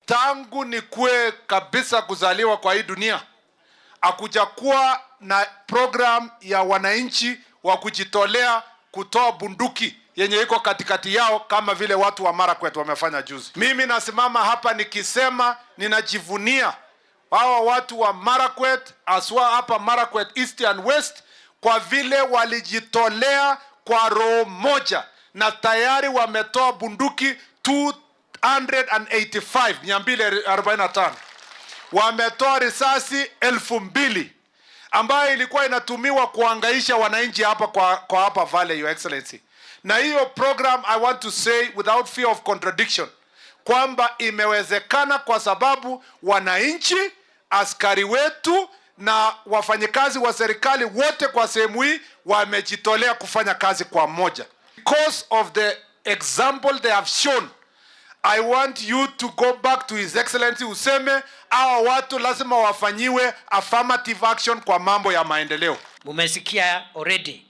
tangu nikue kabisa kuzaliwa kwa hii dunia, akuja kuwa na program ya wananchi wa kujitolea kutoa bunduki yenye iko katikati yao kama vile watu wa Marakwet wamefanya juzi. Mimi nasimama hapa nikisema ninajivunia hawa watu wa Marakwet, aswa hapa Marakwet East and West, kwa vile walijitolea kwa roho moja na tayari wametoa bunduki 285 wametoa risasi 2000 ambayo ilikuwa inatumiwa kuangaisha wananchi hapa kwa hapa Valley, Your Excellency. Na hiyo program, I want to say without fear of contradiction, kwamba imewezekana kwa sababu wananchi, askari wetu na wafanyikazi wa serikali wote kwa sehemu hii wamejitolea kufanya kazi kwa moja. Because of the example they have shown, I want you to go back to His Excellency useme hawa watu lazima wafanyiwe affirmative action kwa mambo ya maendeleo. Mumesikia already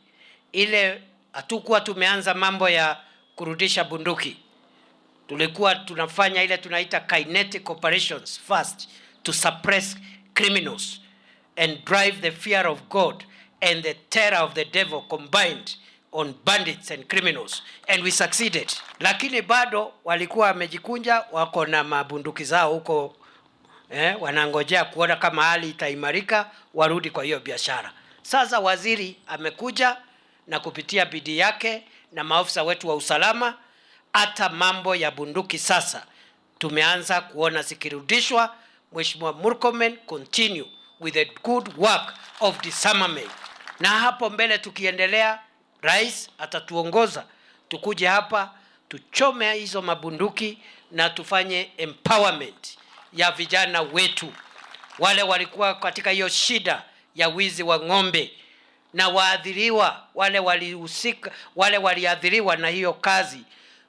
ile hatukuwa tumeanza mambo ya kurudisha bunduki. Tulikuwa tunafanya ile tunaita kinetic operations first to suppress criminals and drive the fear of God and the terror of the devil combined on bandits and criminals, and we succeeded. Lakini bado walikuwa wamejikunja, wako na mabunduki zao huko, wanangojea kuona kama hali itaimarika warudi kwa hiyo biashara. Sasa waziri amekuja na kupitia bidii yake na maafisa wetu wa usalama, hata mambo ya bunduki sasa tumeanza kuona zikirudishwa. Mheshimiwa Murkomen continue with the good work of disarmament. Na hapo mbele tukiendelea, Rais atatuongoza tukuje hapa tuchome hizo mabunduki na tufanye empowerment ya vijana wetu wale walikuwa katika hiyo shida ya wizi wa ng'ombe na waadhiriwa wale walihusika, wale waliadhiriwa na hiyo kazi,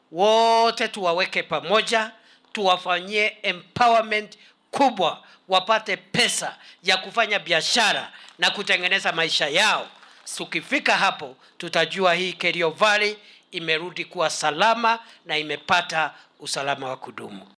wote tuwaweke pamoja, tuwafanyie empowerment kubwa, wapate pesa ya kufanya biashara na kutengeneza maisha yao. Tukifika hapo tutajua hii Kerio Valley imerudi kuwa salama na imepata usalama wa kudumu.